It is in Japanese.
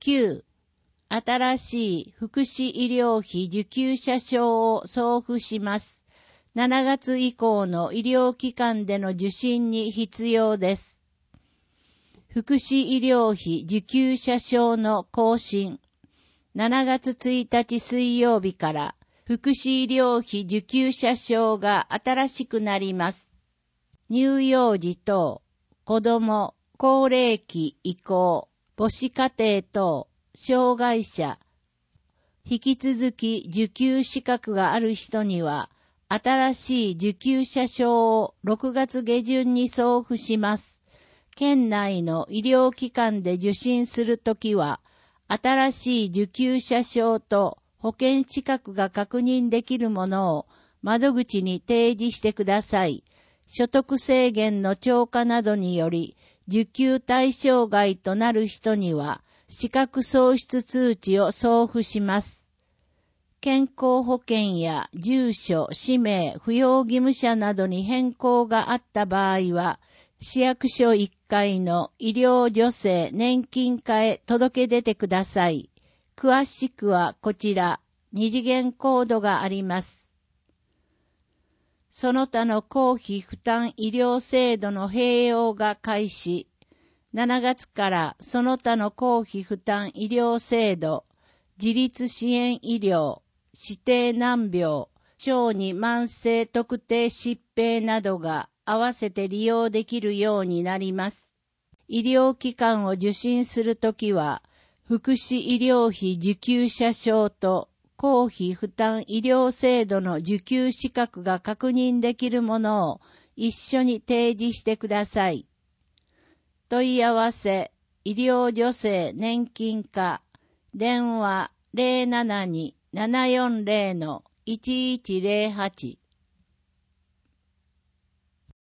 9、新しい福祉医療費受給者証を送付します。7月以降の医療機関での受診に必要です。福祉医療費受給者証の更新。7月1日水曜日から福祉医療費受給者証が新しくなります。乳幼児等、子供、高齢期移行、母子家庭等、障害者、引き続き受給資格がある人には、新しい受給者証を6月下旬に送付します。県内の医療機関で受診するときは、新しい受給者証と保険資格が確認できるものを窓口に提示してください。所得制限の超過などにより、受給対象外となる人には、資格喪失通知を送付します。健康保険や住所、氏名、扶養義務者などに変更があった場合は、市役所1階の医療助成年金課へ届け出てください。詳しくはこちら、2次元コードがあります。その他の公費負担医療制度の併用が開始。7月からその他の公費負担医療制度、自立支援医療、指定難病、小児慢性特定疾病などが合わせて利用できるようになります。医療機関を受診するときは、福祉医療費受給者証と公費負担医療制度の受給資格が確認できるものを一緒に提示してください。問い合わせ、医療助成年金課、電話 072-740-1108